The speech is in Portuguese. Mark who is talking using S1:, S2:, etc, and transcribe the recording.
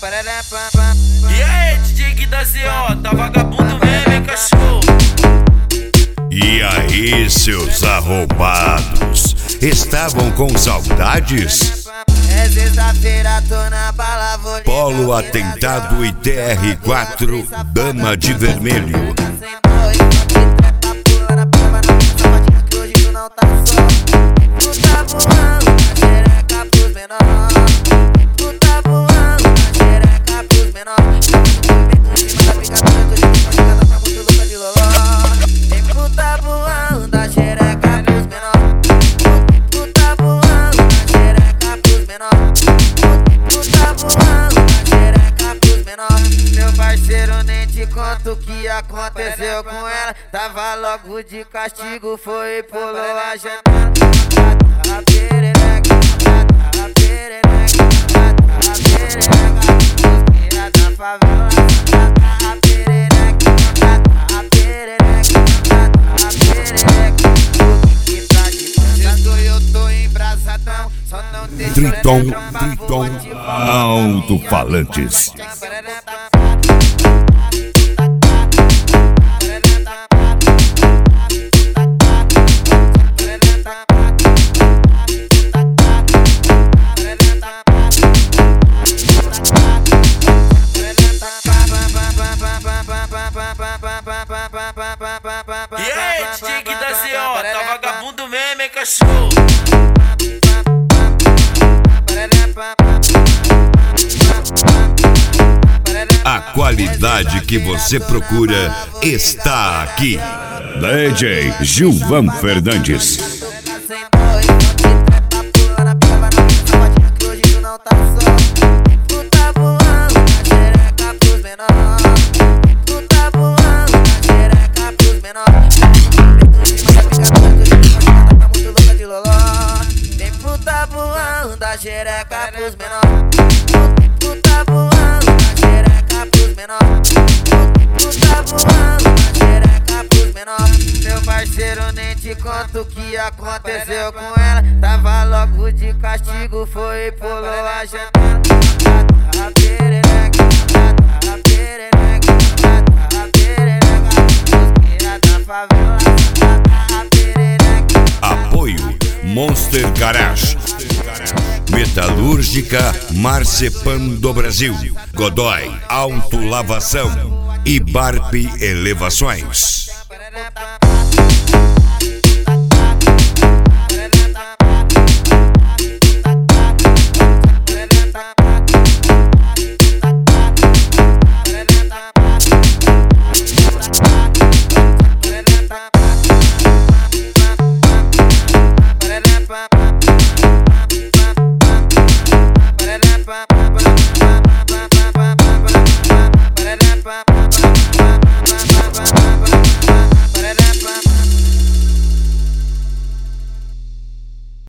S1: E aí, DJ da ZO, tá vagabundo mesmo, hein, cachorro?
S2: E aí, seus arrombados, estavam com saudades?
S3: É sexta-feira, tô na bala, vou ligar.
S2: Polo Atentado e TR4, Dama de Vermelho.
S3: Meu parceiro, nem te conto o que aconteceu com ela. Tava logo de castigo, foi e pulou a janela. A perereca, a perereca, a perereca da favela. A perereca, a perereca, a perereca. Que tá de eu tô embrasadão, só não tem
S2: Triton Alto-Falantes.
S1: E aí, DJ da ZO, tá vagabundo mesmo, hein, cachorro?
S2: A qualidade que você procura está aqui. DJ Gilvan Fernandes.
S3: Da xereca pros menor, puta voando da xereca pros menor, puta voando da xereca pros menor. Meu parceiro, nem te conto o que aconteceu com ela. Tava logo de castigo, foi e pulou a janela. A perereca, a perereca, a perereca da favela. A perereca.
S2: Apoio Monster Garage, Metalúrgica Marcepan do Brasil, Godoy Autolavação e Barp Elevações.
S3: Ba